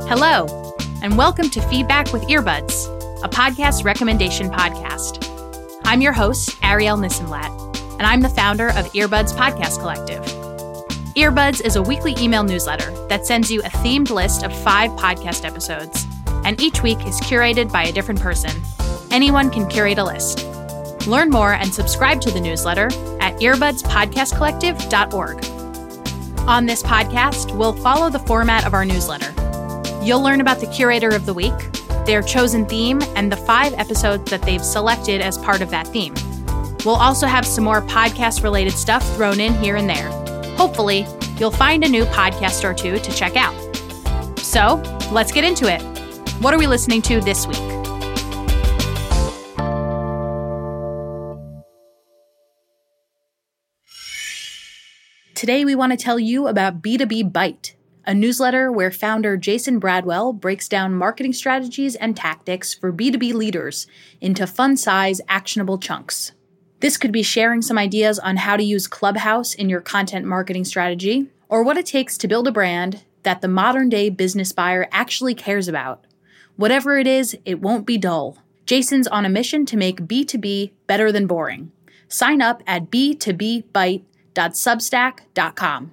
Hello, and welcome to Feedback with Earbuds, a podcast recommendation podcast. I'm your host, Ariel Nissenblatt, and I'm the founder of Earbuds Podcast Collective. Earbuds is a weekly email newsletter that sends you a themed list of 5 podcast episodes, and each week is curated by a different person. Anyone can curate a list. Learn more and subscribe to the newsletter at earbudspodcastcollective.org. On this podcast, we'll follow the format of our newsletter. You'll learn about the curator of the week, their chosen theme, and the 5 episodes that they've selected as part of that theme. We'll also have some more podcast-related stuff thrown in here and there. Hopefully, you'll find a new podcast or two to check out. So, let's get into it. What are we listening to this week? Today, we want to tell you about B2B Byte, a newsletter where founder Jason Bradwell breaks down marketing strategies and tactics for B2B leaders into fun-size, actionable chunks. This could be sharing some ideas on how to use Clubhouse in your content marketing strategy, or what it takes to build a brand that the modern-day business buyer actually cares about. Whatever it is, it won't be dull. Jason's on a mission to make B2B better than boring. Sign up at b2bbyte.substack.com.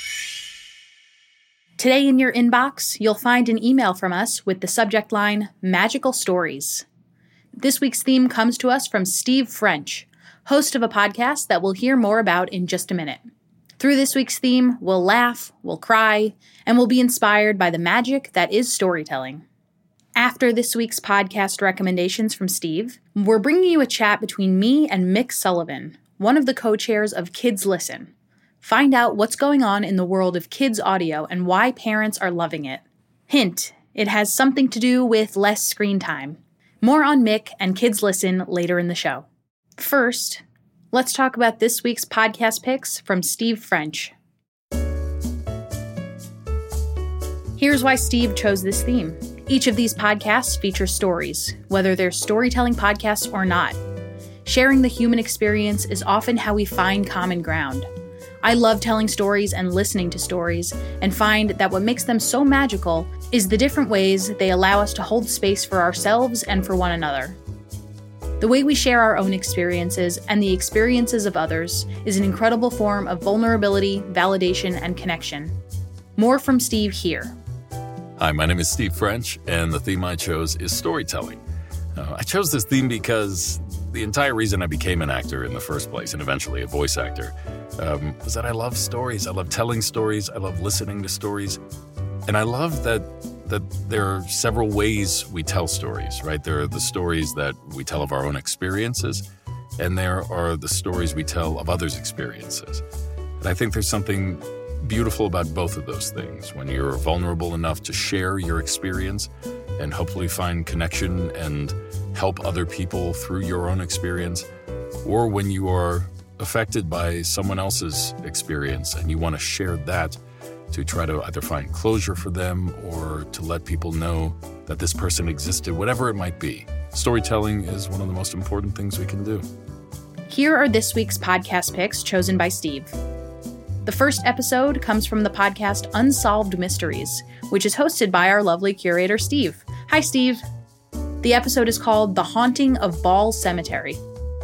Today in your inbox, you'll find an email from us with the subject line, Magical Stories. This week's theme comes to us from Steve French, host of a podcast that we'll hear more about in just a minute. Through this week's theme, we'll laugh, we'll cry, and we'll be inspired by the magic that is storytelling. After this week's podcast recommendations from Steve, we're bringing you a chat between me and Mick Sullivan, one of the co-chairs of Kids Listen. Find out what's going on in the world of kids audio and why parents are loving it. Hint, it has something to do with less screen time. More on Mick and Kids Listen later in the show. First, let's talk about this week's podcast picks from Steve French. Here's why Steve chose this theme. Each of these podcasts features stories, whether they're storytelling podcasts or not. Sharing the human experience is often how we find common ground. I love telling stories and listening to stories, and find that what makes them so magical is the different ways they allow us to hold space for ourselves and for one another. The way we share our own experiences and the experiences of others is an incredible form of vulnerability, validation, and connection. More from Steve here. Hi, my name is Steve French, and the theme I chose is storytelling. I chose this theme because the entire reason I became an actor in the first place, and eventually a voice actor, was that I love stories. I love telling stories. I love listening to stories. And I love that there are several ways we tell stories, right? There are the stories that we tell of our own experiences, and there are the stories we tell of others' experiences. And I think there's something beautiful about both of those things. When you're vulnerable enough to share your experience and hopefully find connection and help other people through your own experience, or when you are affected by someone else's experience and you want to share that to try to either find closure for them or to let people know that this person existed, whatever it might be. Storytelling is one of the most important things we can do. Here are this week's podcast picks chosen by Steve. The first episode comes from the podcast Unsolved Mysteries, which is hosted by our lovely curator, Steve. Hi, Steve. The episode is called The Haunting of Ball Cemetery.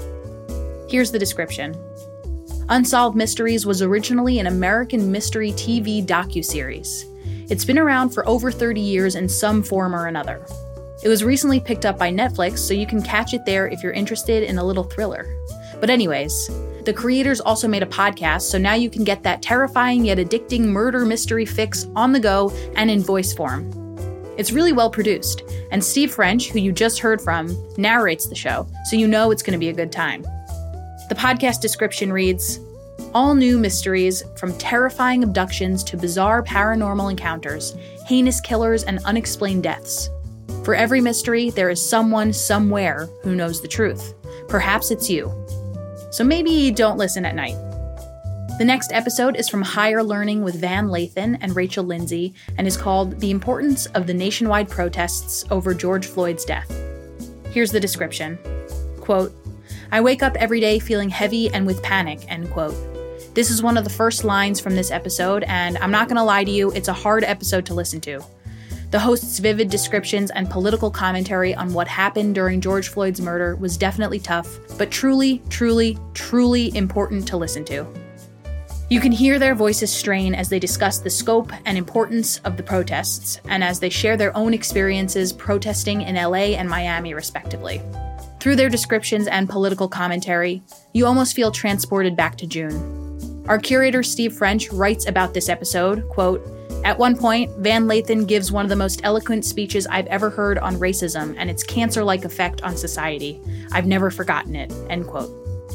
Here's the description. Unsolved Mysteries was originally an American mystery TV docuseries. It's been around for over 30 years in some form or another. It was recently picked up by Netflix, so you can catch it there if you're interested in a little thriller. But anyways, the creators also made a podcast, so now you can get that terrifying yet addicting murder mystery fix on the go and in voice form. It's really well produced, and Steve French, who you just heard from, narrates the show, so you know it's going to be a good time. The podcast description reads, all new mysteries, from terrifying abductions to bizarre paranormal encounters, heinous killers, and unexplained deaths. For every mystery, there is someone somewhere who knows the truth. Perhaps it's you. So maybe don't listen at night. The next episode is from Higher Learning with Van Lathan and Rachel Lindsay and is called The Importance of the Nationwide Protests Over George Floyd's Death. Here's the description. Quote, I wake up every day feeling heavy and with panic, end quote. This is one of the first lines from this episode, and I'm not going to lie to you, it's a hard episode to listen to. The host's vivid descriptions and political commentary on what happened during George Floyd's murder was definitely tough, but truly, truly, truly important to listen to. You can hear their voices strain as they discuss the scope and importance of the protests, and as they share their own experiences protesting in LA and Miami, respectively. Through their descriptions and political commentary, you almost feel transported back to June. Our curator, Steve French, writes about this episode, quote, "At one point, Van Lathan gives one of the most eloquent speeches I've ever heard on racism and its cancer-like effect on society. I've never forgotten it," end quote.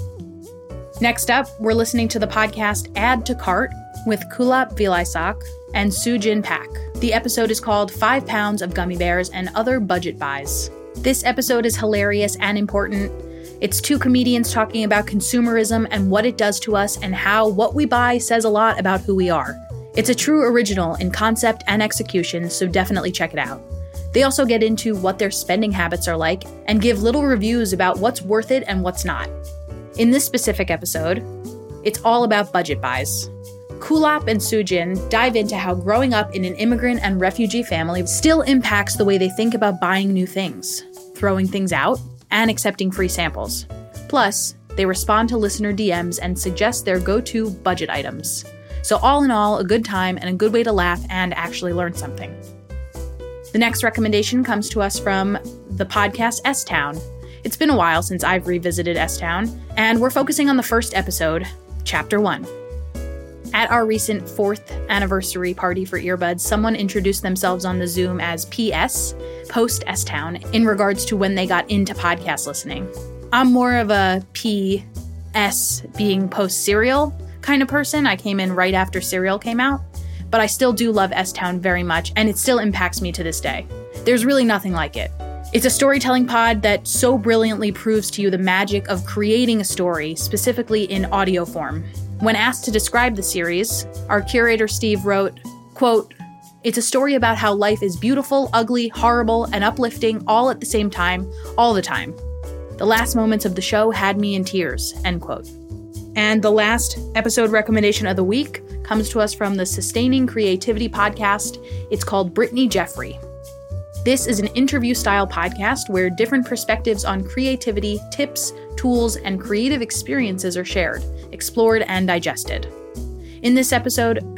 Next up, we're listening to the podcast Add to Cart with Kulap Vilaysack and Sujin Pak. The episode is called 5 Pounds of Gummy Bears and Other Budget Buys. This episode is hilarious and important. It's two comedians talking about consumerism and what it does to us and how what we buy says a lot about who we are. It's a true original in concept and execution, so definitely check it out. They also get into what their spending habits are like and give little reviews about what's worth it and what's not. In this specific episode, it's all about budget buys. Kulap and Sujin dive into how growing up in an immigrant and refugee family still impacts the way they think about buying new things, throwing things out, and accepting free samples. Plus, they respond to listener DMs and suggest their go-to budget items. So all in all, a good time and a good way to laugh and actually learn something. The next recommendation comes to us from the podcast S-Town. It's been a while since I've revisited S-Town, and we're focusing on the first episode, Chapter 1. At our recent 4th anniversary party for Earbuds, someone introduced themselves on the Zoom as PS, post S-Town, in regards to when they got into podcast listening. I'm more of a PS being post-Serial kind of person. I came in right after Serial came out, but I still do love S-Town very much, and it still impacts me to this day. There's really nothing like it. It's a storytelling pod that so brilliantly proves to you the magic of creating a story, specifically in audio form. When asked to describe the series, our curator Steve wrote, quote, "It's a story about how life is beautiful, ugly, horrible, and uplifting all at the same time, all the time. The last moments of the show had me in tears," end quote. And the last episode recommendation of the week comes to us from the Sustaining Creativity podcast. It's called Brittany Jeffrey. This is an interview-style podcast where different perspectives on creativity, tips, tools, and creative experiences are shared, explored, and digested. In this episode,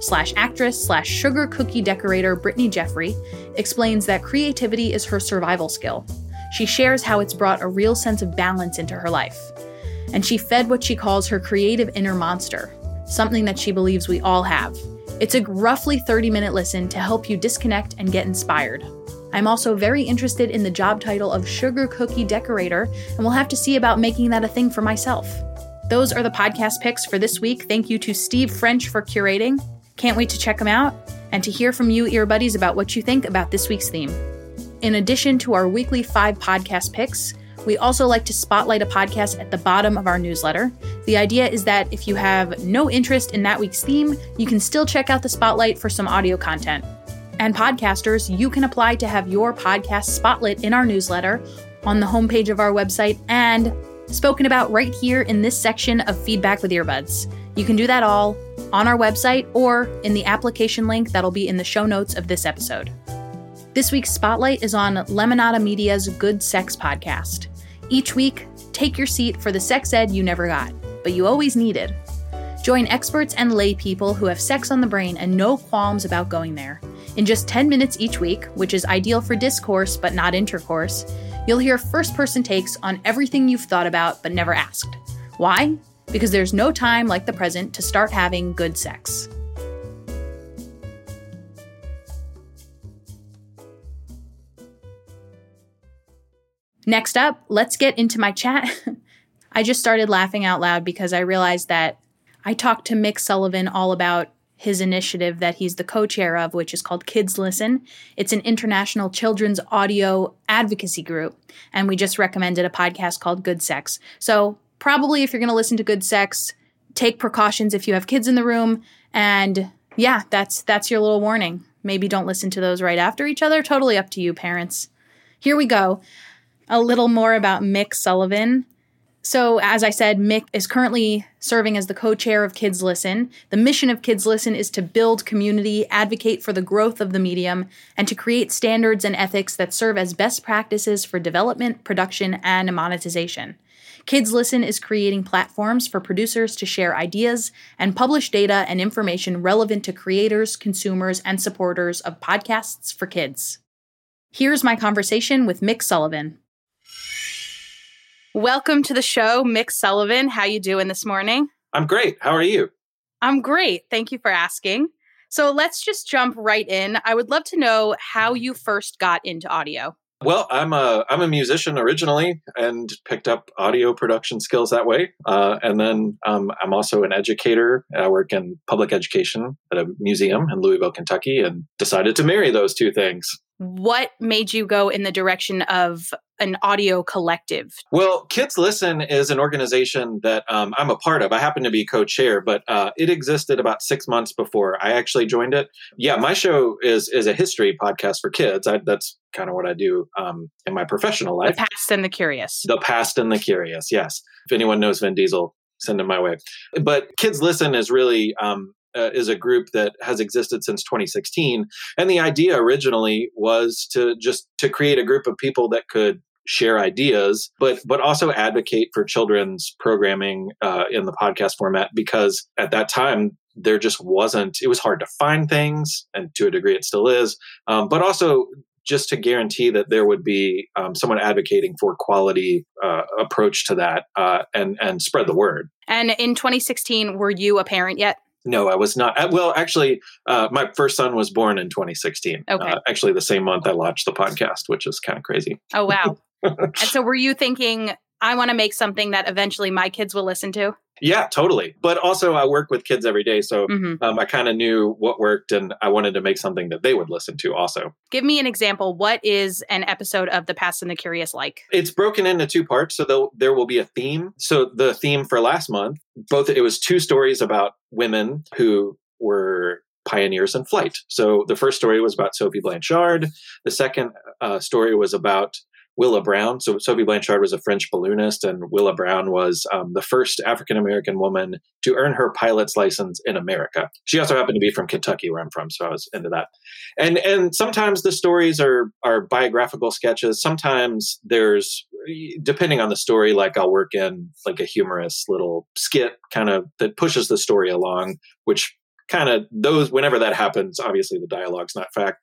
baker/actress/sugar cookie decorator Brittany Jeffrey explains that creativity is her survival skill. She shares how it's brought a real sense of balance into her life. And she fed what she calls her creative inner monster, something that she believes we all have. It's a roughly 30-minute listen to help you disconnect and get inspired. I'm also very interested in the job title of sugar cookie decorator, and we'll have to see about making that a thing for myself. Those are the podcast picks for this week. Thank you to Steve French for curating. Can't wait to check them out and to hear from you, earbuddies, about what you think about this week's theme. In addition to our weekly 5 podcast picks, we also like to spotlight a podcast at the bottom of our newsletter. The idea is that if you have no interest in that week's theme, you can still check out the spotlight for some audio content. And podcasters, you can apply to have your podcast spotlit in our newsletter on the homepage of our website and spoken about right here in this section of Feedback with Earbuds. You can do that all on our website or in the application link that'll be in the show notes of this episode. This week's spotlight is on Lemonada Media's Good Sex podcast. Each week, take your seat for the sex ed you never got, but you always needed. Join experts and lay people who have sex on the brain and no qualms about going there. In just 10 minutes each week, which is ideal for discourse but not intercourse, you'll hear first-person takes on everything you've thought about but never asked. Why? Because there's no time like the present to start having good sex. Next up, let's get into my chat. I just started laughing out loud because I realized that I talked to Mick Sullivan all about his initiative that he's the co-chair of, which is called Kids Listen. It's an international children's audio advocacy group, and we just recommended a podcast called Good Sex. So probably if you're going to listen to Good Sex, take precautions if you have kids in the room, and yeah, that's your little warning. Maybe don't listen to those right after each other. Totally up to you, parents. Here we go. A little more about Mick Sullivan. So, as I said, Mick is currently serving as the co-chair of Kids Listen. The mission of Kids Listen is to build community, advocate for the growth of the medium, and to create standards and ethics that serve as best practices for development, production, and monetization. Kids Listen is creating platforms for producers to share ideas and publish data and information relevant to creators, consumers, and supporters of podcasts for kids. Here's my conversation with Mick Sullivan. Welcome to the show, Mick Sullivan. How you doing this morning? I'm great. How are you? I'm great. Thank you for asking. So let's just jump right in. I would love to know how you first got into audio. Well, I'm a musician originally and picked up audio production skills that way. And then I'm also an educator. I work in public education at a museum in Louisville, Kentucky, and decided to marry those two things. What made you go in the direction of an audio collective? Well, Kids Listen is an organization that I'm a part of. I happen to be co-chair, but it existed about 6 months before I actually joined it. Yeah, my show is a history podcast for kids. That's kind of what I do in my professional life. The past and the curious. The past and the curious, yes. If anyone knows Vin Diesel, send him my way. But Kids Listen is really... is a group that has existed since 2016. And the idea originally was to create a group of people that could share ideas, but also advocate for children's programming in the podcast format, because at that time, there just wasn't, it was hard to find things, and to a degree it still is, but also just to guarantee that there would be someone advocating for quality approach to that and spread the word. And in 2016, were you a parent yet? No, I was not. Well, actually, my first son was born in 2016. Okay. Actually, the same month I launched the podcast, which is kind of crazy. Oh, wow. And so were you thinking, I want to make something that eventually my kids will listen to? Yeah, totally. But also I work with kids every day. So I kind of knew what worked, and I wanted to make something that they would listen to also. Give me an example. What is an episode of The Past and the Curious like? It's broken into two parts. So there will be a theme. So the theme for last month, it was two stories about women who were pioneers in flight. So the first story was about Sophie Blanchard. The second story was about Willa Brown. So Sophie Blanchard was a French balloonist, and Willa Brown was the first African-American woman to earn her pilot's license in America. She also happened to be from Kentucky, where I'm from, so I was into that. And sometimes the stories are biographical sketches. Sometimes there's, depending on the story, like I'll work in like a humorous little skit kind of that pushes the story along, which kind of those, whenever that happens, obviously the dialogue's not fact,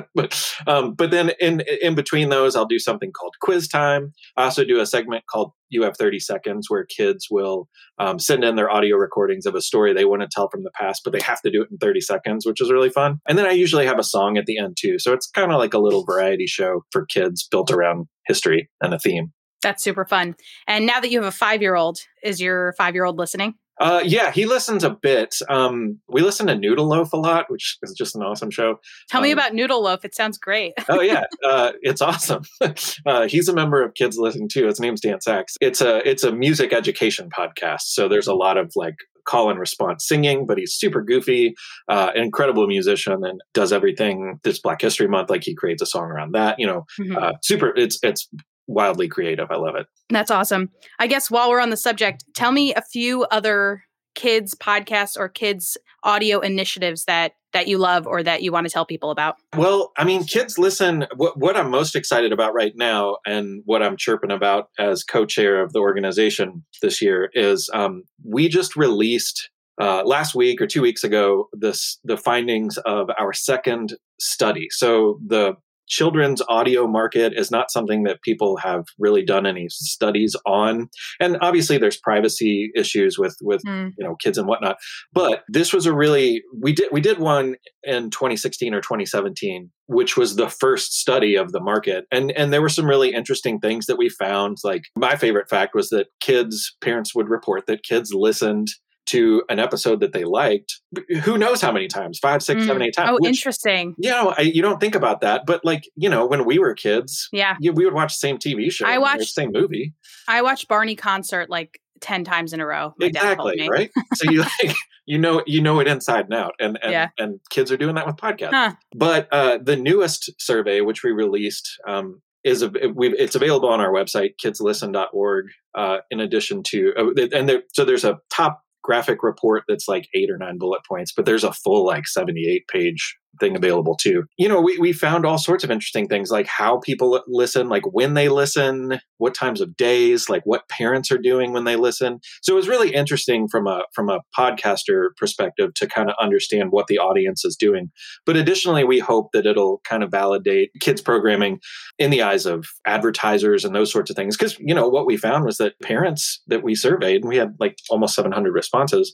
but then in between those, I'll do something called quiz time. I also do a segment called You Have 30 Seconds, where kids will send in their audio recordings of a story they want to tell from the past, but they have to do it in 30 seconds, which is really fun. And then I usually have a song at the end too. So it's kind of like a little variety show for kids built around history and a theme. That's super fun. And now that you have a 5-year-old, is your 5-year-old listening? Yeah, he listens a bit. We listen to Noodle Loaf a lot, which is just an awesome show. Tell me about Noodle Loaf. It sounds great. Oh, yeah. It's awesome. He's a member of Kids Listen too. His name's Dan Sachs. It's a music education podcast. So there's a lot of like call and response singing, but he's super goofy, incredible musician, and does everything this Black History Month. Like he creates a song around that, super. It's wildly creative. I love it. That's awesome. I guess while we're on the subject, tell me a few other kids podcasts or kids audio initiatives that you love or that you want to tell people about. Well, I mean, Kids Listen, what I'm most excited about right now, and what I'm chirping about as co-chair of the organization this year, is we just released last week or 2 weeks ago the findings of our second study. So the children's audio market is not something that people have really done any studies on. And obviously there's privacy issues with kids and whatnot. But this was we did one in 2016 or 2017, which was the first study of the market. And there were some really interesting things that we found. Like my favorite fact was that parents would report that kids listened to an episode that they liked, who knows how many times, 5, 6, 7, 8 times. Oh, interesting. You don't think about that. But like, when we were kids, we would watch the same TV show, the same movie. I watched Barney Concert like 10 times in a row. Exactly, right? So you know it inside and out. And kids are doing that with podcasts. Huh. But the newest survey, which we released it's available on our website, kidslisten.org. In addition to, so there's a top graphic report that's like 8 or 9 bullet points, but there's a full like 78-page thing available too. We found all sorts of interesting things, like how people listen, like when they listen, what times of days, like what parents are doing when they listen. So it was really interesting from a podcaster perspective to kind of understand what the audience is doing. But additionally, we hope that it'll kind of validate kids programming in the eyes of advertisers and those sorts of things. Because, what we found was that parents that we surveyed, and we had like almost 700 responses,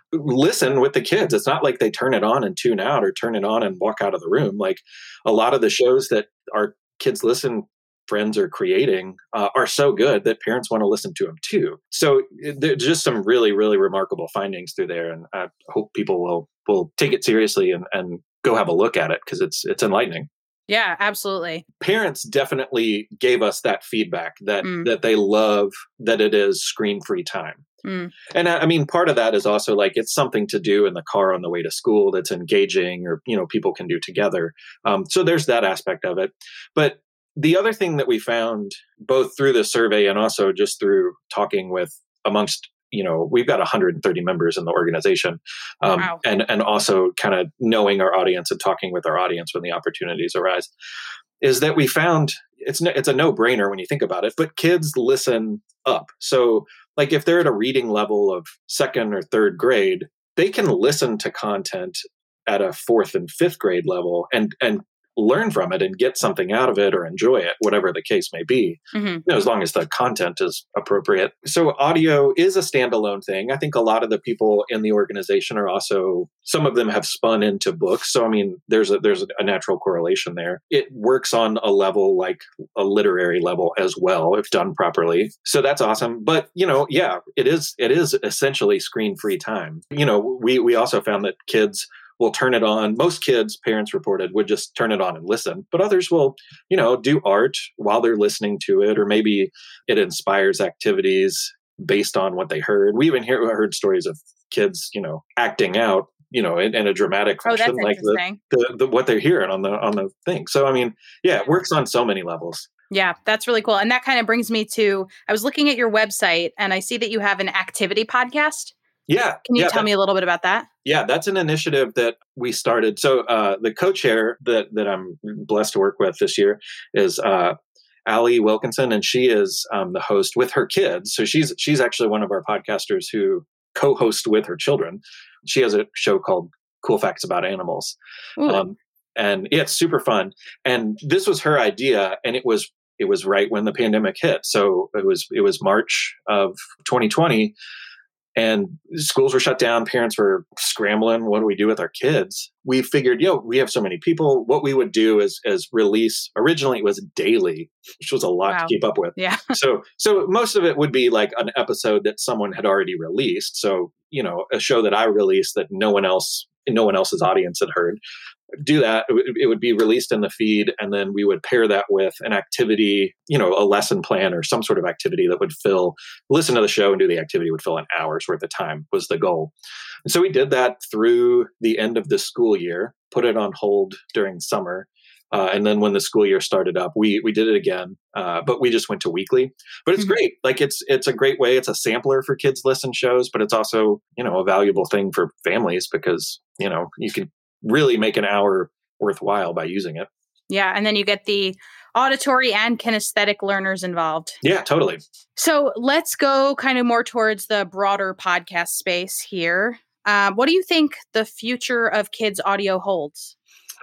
listen with the kids. It's not like they turn it on and tune out or turn it on and walk out of the room. Like a lot of the shows that our Kids Listen friends are creating are so good that parents want to listen to them too. So there's just some really, really remarkable findings through there. And I hope people will take it seriously and go have a look at it, because it's enlightening. Yeah, absolutely. Parents definitely gave us that feedback that they love that it is screen-free time. And I mean, part of that is also like it's something to do in the car on the way to school that's engaging, or, people can do together. So there's that aspect of it. But the other thing that we found, both through the survey and also just through talking with amongst, we've got 130 members in the organization, Wow. and also kind of knowing our audience and talking with our audience when the opportunities arise, is that we found it's a no-brainer when you think about it, but kids listen up. So like if they're at a reading level of 2nd or 3rd grade, they can listen to content at a 4th and 5th grade level and learn from it and get something out of it or enjoy it, whatever the case may be, as long as the content is appropriate. So audio is a standalone thing. I think a lot of the people in the organization are also, some of them have spun into books. So, I mean, there's a natural correlation there. It works on a level like a literary level as well, if done properly. So that's awesome. But, it is essentially screen-free time. We also found that kids will turn it on. Most kids, parents reported, would just turn it on and listen. But others will, do art while they're listening to it, or maybe it inspires activities based on what they heard. We even heard stories of kids, acting out, in a dramatic fashion, like the what they're hearing on the thing. So, I mean, it works on so many levels. Yeah, that's really cool. And that kind of brings me to, I was looking at your website and I see that you have an activity podcast. Yeah. Can you tell me a little bit about that? Yeah, that's an initiative that we started. So the co-chair that I'm blessed to work with this year is Allie Wilkinson, and she is the host with her kids. So she's actually one of our podcasters who co-host with her children. She has a show called Cool Facts About Animals. And it's super fun. And this was her idea, and it was right when the pandemic hit. So it was March of 2020. And schools were shut down. Parents were scrambling. What do we do with our kids? We figured, we have so many people. What we would do is release. Originally, it was daily, which was a lot to keep up with. Yeah. So most of it would be like an episode that someone had already released. So a show that I released that no one else's audience had heard. Do that. It would be released in the feed, and then we would pair that with an activity, a lesson plan or some sort of activity that would listen to the show and do the activity would fill an hour's worth of time was the goal. And so we did that through the end of the school year, put it on hold during summer. And then when the school year started up, we did it again, but we just went to weekly. But it's great. Like it's a great way. It's a sampler for Kids Listen shows, but it's also, a valuable thing for families because, you can really make an hour worthwhile by using it. Yeah. And then you get the auditory and kinesthetic learners involved. Yeah, totally. So let's go kind of more towards the broader podcast space here. What do you think the future of kids audio holds?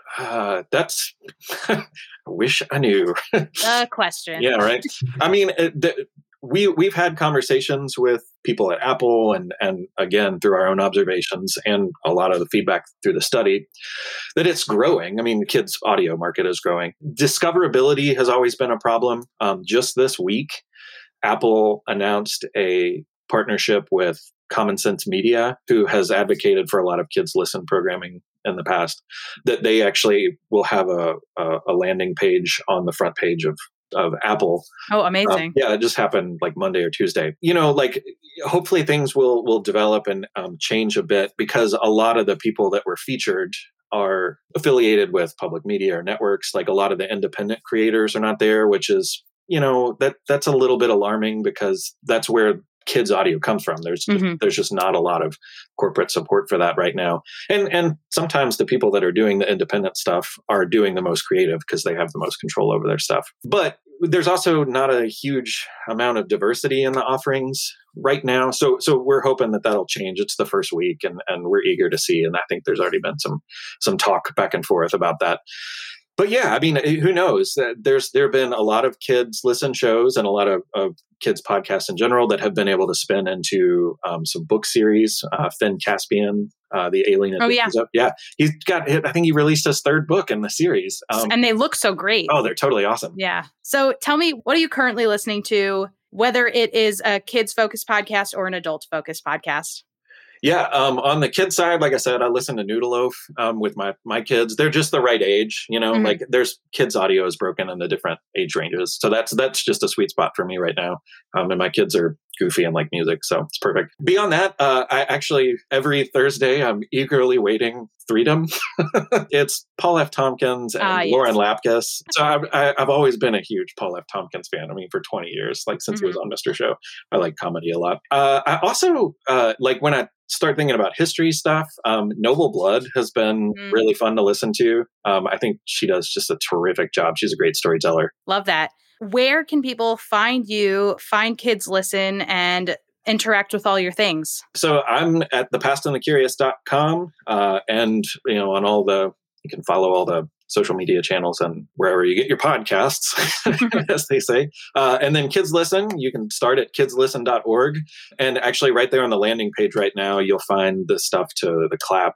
That's, I wish I knew. The question. Yeah, right. I mean, we've had conversations with people at Apple and again, through our own observations and a lot of the feedback through the study, that it's growing. I mean, the kids' audio market is growing. Discoverability has always been a problem. Just this week, Apple announced a partnership with Common Sense Media, who has advocated for a lot of Kids Listen programming in the past, that they actually will have a landing page on the front page of Apple. Oh, amazing. Yeah, it just happened like Monday or Tuesday. Hopefully things will develop and change a bit, because a lot of the people that were featured are affiliated with public media or networks. Like a lot of the independent creators are not there, which is, that's a little bit alarming because that's where kids audio comes from. There's just not a lot of corporate support for that right now. And sometimes the people that are doing the independent stuff are doing the most creative because they have the most control over their stuff. But there's also not a huge amount of diversity in the offerings right now. So we're hoping that that'll change. It's the first week and we're eager to see. And I think there's already been some talk back and forth about that. But yeah, I mean, who knows? There have been a lot of kids listen shows and a lot of kids podcasts in general that have been able to spin into some book series. Finn Caspian, the Alien. Oh yeah, yeah. I think he released his third book in the series, and they look so great. Oh, they're totally awesome. Yeah. So tell me, what are you currently listening to? Whether it is a kids focused podcast or an adult focused podcast. Yeah, on the kid side, like I said, I listen to Noodle Loaf with my kids. They're just the right age, like there's kids audio is broken into different age ranges. So that's just a sweet spot for me right now. And my kids are goofy and like music, so it's perfect. Beyond that, I actually, every Thursday, I'm eagerly waiting Freedom. It's Paul F. Tompkins and Lauren Lapkus. So I've always been a huge Paul F. Tompkins fan. I mean, for 20 years, like since he was on Mr. Show. I like comedy a lot. I also, like when I start thinking about history stuff, Noble Blood has been really fun to listen to. I think she does just a terrific job. She's a great storyteller. Love that. Where can people find you, find Kids Listen, and interact with all your things? So I'm at thepastandthecurious.com, and on all you can follow all the social media channels and wherever you get your podcasts, as they say. And then Kids Listen, you can start at kidslisten.org. And actually right there on the landing page right now, you'll find the stuff to the clap.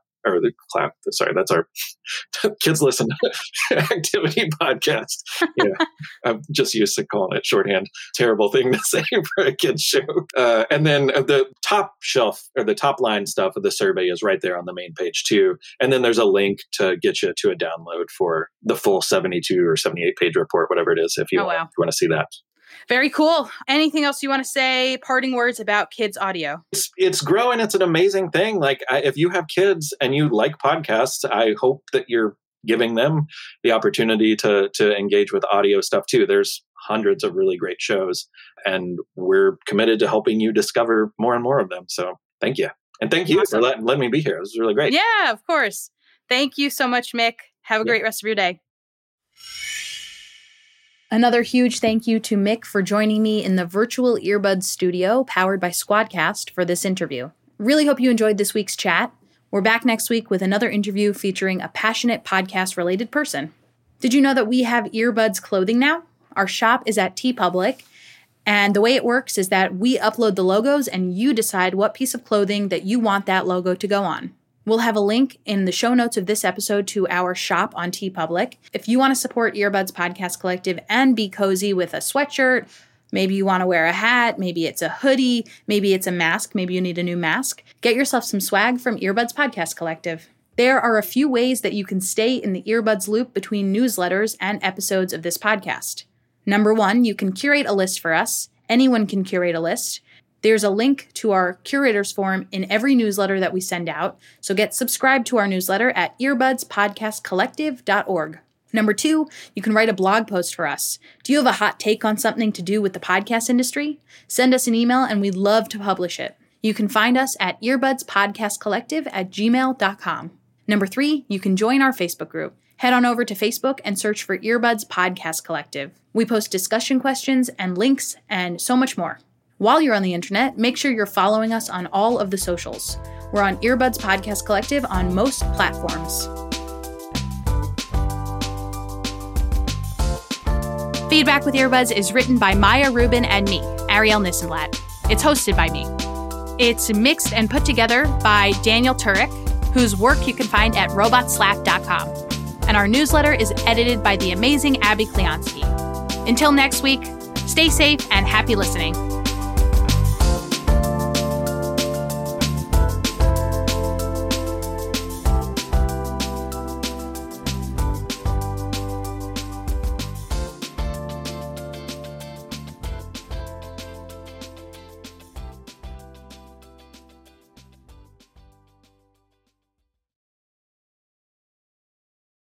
Sorry, that's our Kids Listen activity podcast. Yeah, I'm just used to calling it shorthand. Terrible thing to say for a kids show. And then the top shelf or the top line stuff of the survey is right there on the main page too. And then there's a link to get you to a download for the full 72 or 78 page report, whatever it is, if you want to see that. Very cool. Anything else you want to say? Parting words about kids audio? It's growing. It's an amazing thing. Like if you have kids and you like podcasts, I hope that you're giving them the opportunity to engage with audio stuff too. There's hundreds of really great shows, and we're committed to helping you discover more and more of them. So thank you. And thank you for letting me be here. This was really great. Yeah, of course. Thank you so much, Mick. Have a great rest of your day. Another huge thank you to Mick for joining me in the virtual earbuds studio powered by Squadcast for this interview. Really hope you enjoyed this week's chat. We're back next week with another interview featuring a passionate podcast-related person. Did you know that we have earbuds clothing now? Our shop is at TeePublic, and the way it works is that we upload the logos and you decide what piece of clothing that you want that logo to go on. We'll have a link in the show notes of this episode to our shop on TeePublic. If you want to support Earbuds Podcast Collective and be cozy with a sweatshirt, maybe you want to wear a hat, maybe it's a hoodie, maybe it's a mask, maybe you need a new mask, get yourself some swag from Earbuds Podcast Collective. There are a few ways that you can stay in the earbuds loop between newsletters and episodes of this podcast. Number 1, you can curate a list for us. Anyone can curate a list. There's a link to our curators forum in every newsletter that we send out, so get subscribed to our newsletter at earbudspodcastcollective.org. Number 2, you can write a blog post for us. Do you have a hot take on something to do with the podcast industry? Send us an email and we'd love to publish it. You can find us at earbudspodcastcollective@gmail.com. Number 3, you can join our Facebook group. Head on over to Facebook and search for Earbuds Podcast Collective. We post discussion questions and links and so much more. While you're on the internet, make sure you're following us on all of the socials. We're on Earbuds Podcast Collective on most platforms. Feedback with Earbuds is written by Maya Rubin and me, Ariel Nissenblatt. It's hosted by me. It's mixed and put together by Daniel Turek, whose work you can find at robotslap.com. And our newsletter is edited by the amazing Abby Kleonsky. Until next week, stay safe and happy listening.